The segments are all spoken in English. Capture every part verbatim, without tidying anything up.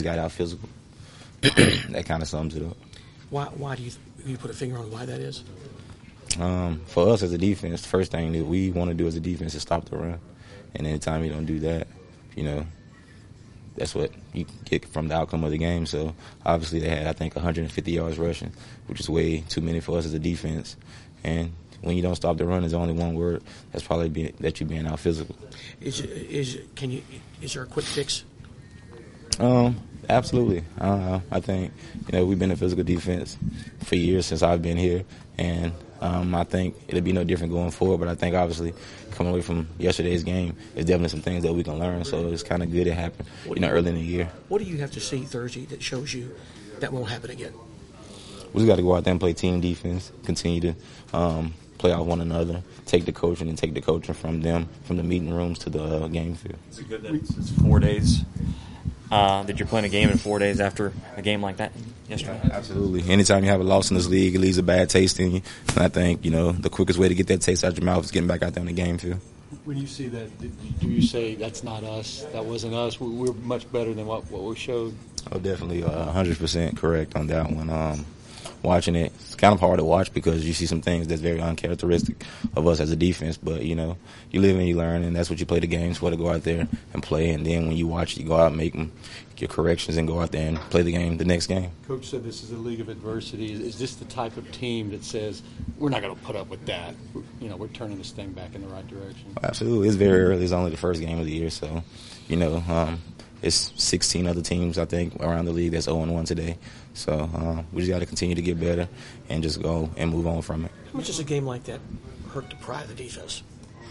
got out physical. That kind of sums it up. Why, why do you, you put a finger on why that is? Um, for us as a defense, the first thing that we want to do as a defense is stop the run. And anytime you don't do that, you know, that's what you get from the outcome of the game. So obviously they had, I think, one hundred fifty yards rushing, which is way too many for us as a defense. And when you don't stop the run, there's only one word. That's probably be, that you're being out physical. Is is can you is there a quick fix? Um, absolutely. Uh, I think you know we've been a physical defense for years since I've been here, and um, I think it'll be no different going forward. But I think obviously coming away from yesterday's game, there's definitely some things that we can learn. So it's kind of good it happened, you know, early in the year. What do you have to see Thursday that shows you that won't happen again? We just got to go out there and play team defense, continue to um, play off one another, take the coaching and take the coaching from them, from the meeting rooms to the uh, game field. Is it good that it's four days? Uh, that you're playing a game in four days after a game like that yesterday? Absolutely. Anytime you have a loss in this league, it leaves a bad taste in you. And I think, you know, the quickest way to get that taste out your mouth is getting back out there in the game field. When you see that, do you say that's not us, that wasn't us, we're much better than what, what we showed? Oh, definitely uh, one hundred percent correct on that one. Um, watching it, it's kind of hard to watch because you see some things that's very uncharacteristic of us as a defense. But, you know, you live and you learn, and that's what you play the games for, to go out there and play. And then when you watch it, you go out and make them, your corrections and go out there and play the game the next game. Coach said this is a league of adversity. Is this the type of team that says, we're not going to put up with that? You know, we're turning this thing back in the right direction. Absolutely. It's very early. It's only the first game of the year. So, you know, um, it's sixteen other teams, I think, around the league that's oh and one today. So uh, we just got to continue to get better and just go and move on from it. How much does a game like that hurt the pride of the defense?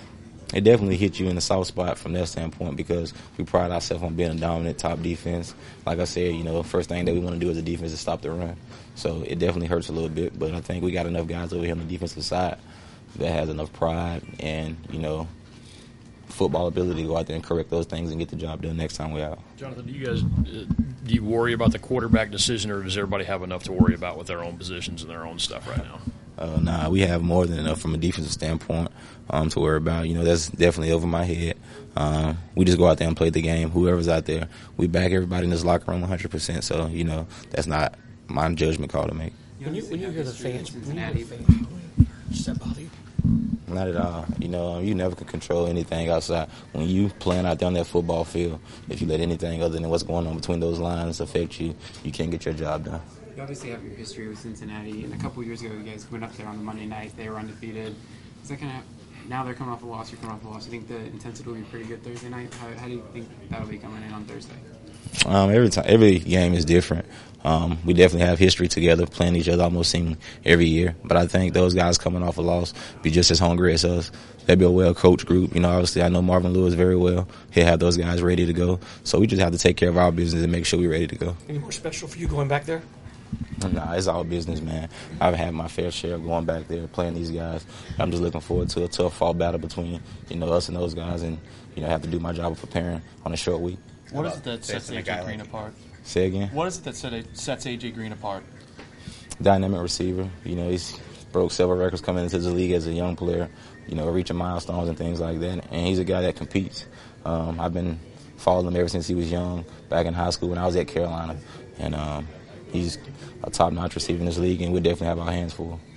It definitely hit you in the soft spot from that standpoint because we pride ourselves on being a dominant top defense. Like I said, you know, first thing that we want to do as a defense is stop the run. So it definitely hurts a little bit, but I think we got enough guys over here on the defensive side that has enough pride and, you know, football ability to go out there and correct those things and get the job done next time we're out. Jonathan, do you guys uh, do you worry about the quarterback decision, or does everybody have enough to worry about with their own positions and their own stuff right now? Uh, nah, we have more than enough from a defensive standpoint um, to worry about. You know, that's definitely over my head. Um, we just go out there and play the game. Whoever's out there, we back everybody in this locker room one hundred percent. So, you know, that's not my judgment call to make. When you, when you hear the fans, when you hear the fans, does that bother you? Not at all. You know, you never can control anything outside. When you playing out there on that football field, if you let anything other than what's going on between those lines affect you, you can't get your job done. You obviously have your history with Cincinnati, and a couple of years ago you guys went up there on the Monday night. They were undefeated. Is that kind of, now they're coming off a loss, you're coming off a loss. You think the intensity will be pretty good Thursday night? How, how do you think that'll be coming in on Thursday? Um, every time, every game is different. Um, we definitely have history together, playing each other almost seem every year. But I think those guys coming off a loss be just as hungry as us. They'll be a well-coached group. You know, obviously I know Marvin Lewis very well. He'll have those guys ready to go. So we just have to take care of our business and make sure we're ready to go. Any more special for you going back there? Nah, it's all business, man. I've had my fair share of going back there, playing these guys. I'm just looking forward to a tough fall battle between, you know, us and those guys, and, you know, have to do my job of preparing on a short week. What is it that sets A J Green apart? Say again? What is it that set, sets A J Green apart? Dynamic receiver. You know, he's broke several records coming into the league as a young player, you know, reaching milestones and things like that. And he's a guy that competes. Um, I've been following him ever since he was young, back in high school when I was at Carolina. And um, he's a top-notch receiver in this league, and we definitely have our hands full.